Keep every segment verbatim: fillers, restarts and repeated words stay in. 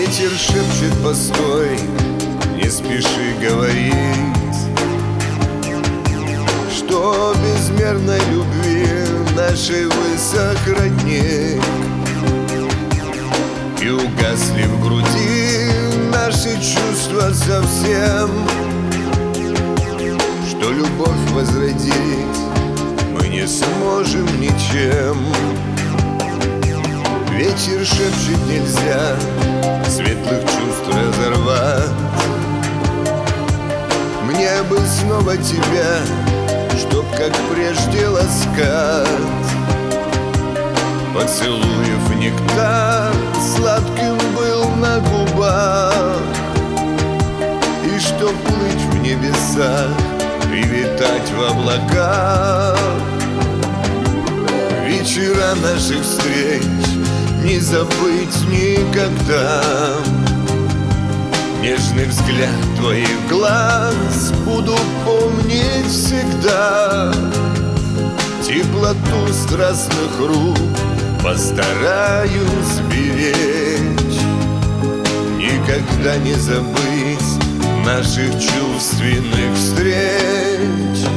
Ветер шепчет: постой, не спеши говорить, что безмерной любви нашей высох родник, и угасли в груди наши чувства совсем, что любовь возродить мы не сможем ничем. Ветер шепчет: нельзя светлых чувств разорвать. Мне бы снова тебя, чтоб как прежде ласкать, поцелуев нектар сладким был на губах, и чтоб плыть в небесах и витать в облаках. Вечера наших встреч не забыть никогда. Нежный взгляд твоих глаз буду помнить всегда. Теплоту страстных рук постараюсь беречь. Никогда не забыть наших чувственных встреч.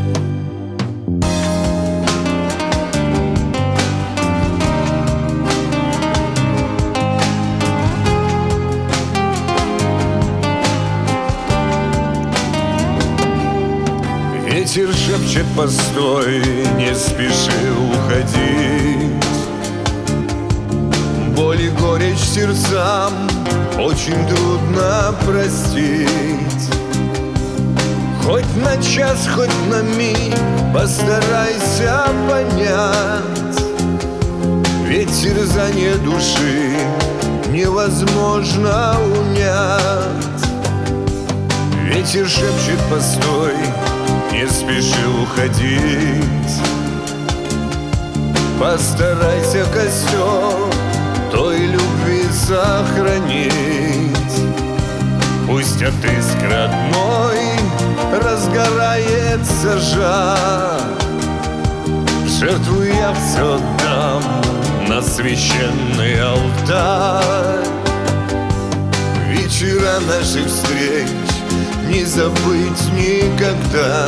Ветер шепчет: постой, не спеши уходить. Боль и горечь сердцам очень трудно простить. Хоть на час, хоть на миг постарайся понять, ведь терзание души невозможно унять. Ветер шепчет: постой, не спеши уходить. Постарайся костер той любви сохранить. Пусть от искр одной разгорается жар. В жертву я все дам на священный алтарь. Вечера наших встреч не забыть никогда.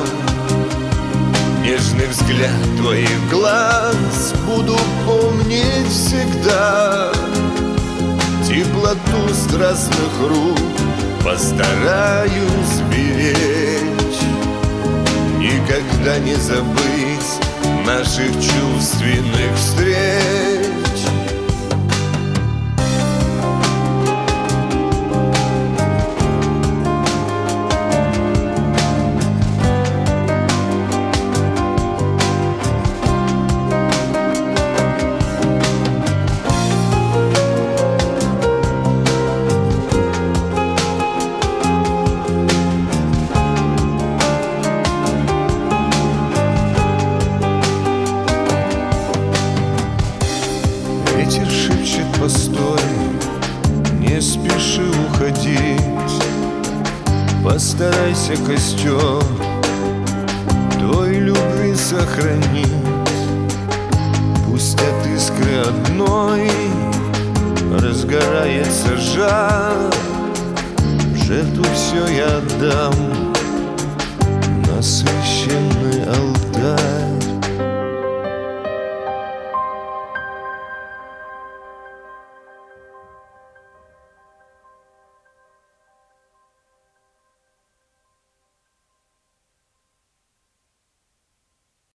Нежный взгляд твоих глаз буду помнить всегда. Теплоту страстных рук постараюсь беречь. Никогда не забыть наших чувственных встреч. Ветер шепчет: постой, не спеши уходить. Постарайся костер той любви сохранить. Пусть от искры одной разгорается жар. В жертву все я отдам